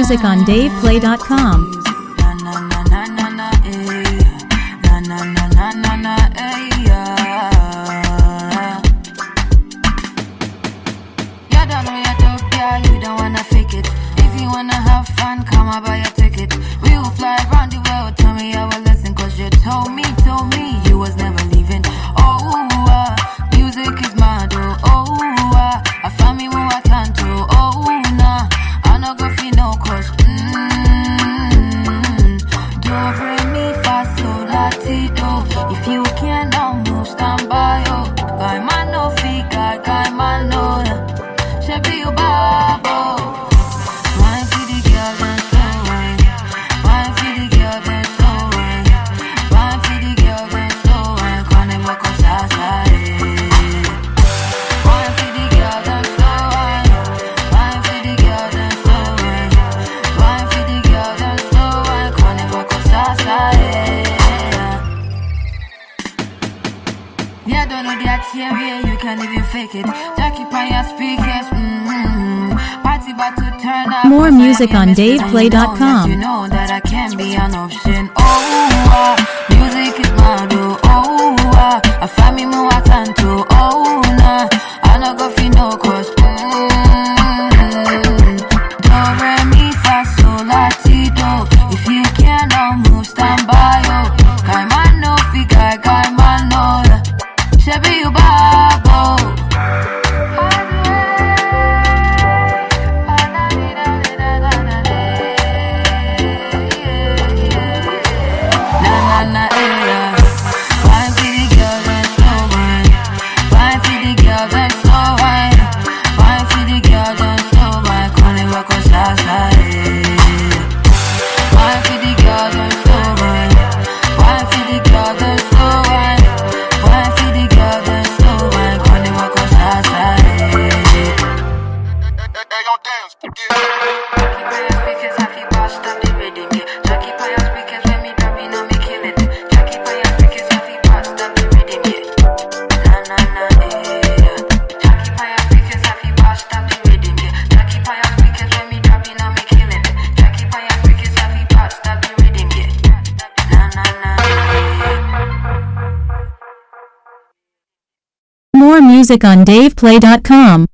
music on DavePlay.com. You don't wanna fake it. If you wanna have fun, come and buy a ticket. We will fly around the world. Tell me our lesson, cause you told me you was never leaving. Music is mad, I find me more I can't do. Nah, I no go feel no cause. Do re mi fa sol la ti do. If you can now move, stand by, guy man no fee, guy man no. Should be your Bible. Wine for the girl that's so wine. Wine for the girl that's so wine. Wine for the girl that's so wine. Kwane wako sasa. Wine for the girl that's so wine. Wine for the girl that's so wine. Wine for the girl that's so wine. Kwane wako sasa. Yeah, don't know the action here, you can't even fake it. Jackie on your speakers, Party about to turn up. More music on DavePlay.com. You know that I can be an option. Music is mad, I find me more I can't do. Nah, I no go feel no cause. Do re mi fa sol la ti do. If you can now move, stand by, guy man no fi guy man no. Should be your Bible. More music on DavePlay.com.